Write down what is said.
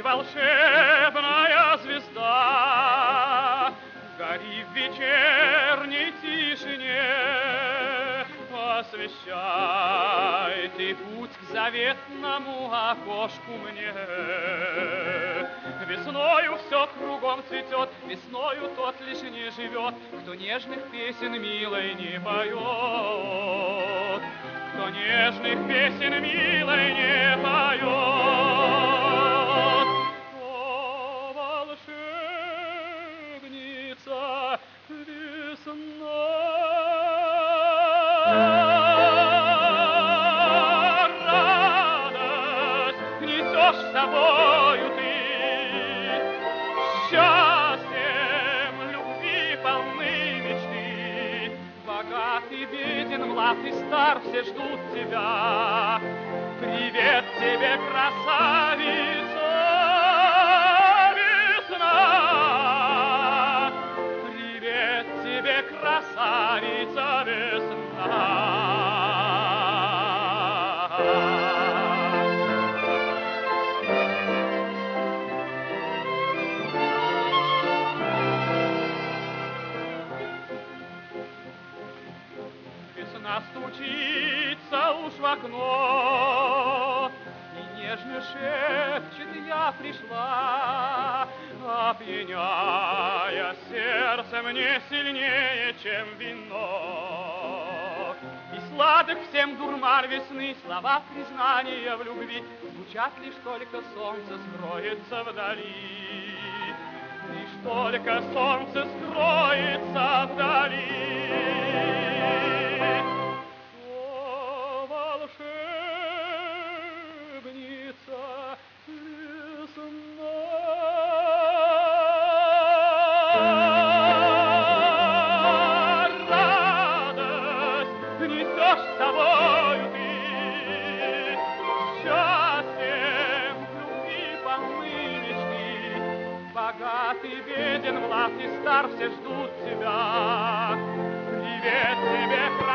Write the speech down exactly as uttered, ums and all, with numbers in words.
волшебная звезда, гори в вечерней тишине, освещай ты путь к заветному окошку мне. Весною все кругом цветет, весною тот лишь не живет, кто нежных песен милой не поет, кто нежных песен милой не поет. О, волшебница весна, радость несешь с собою ты, счастьем любви полны мечты. Богат и беден, млад и стар, все ждут тебя. Привет тебе, красавица весна! Привет тебе, красавица весна! Весна стучится уж в окно и нежно шепчет: я пришла, опьяняя сердце мне сильнее, чем вино. И сладок всем дурман весны, слова признания в любви звучат лишь только солнце скроется вдали, лишь только солнце скроется вдали. Богат и беден, млад и стар, все ждут тебя. Привет тебе,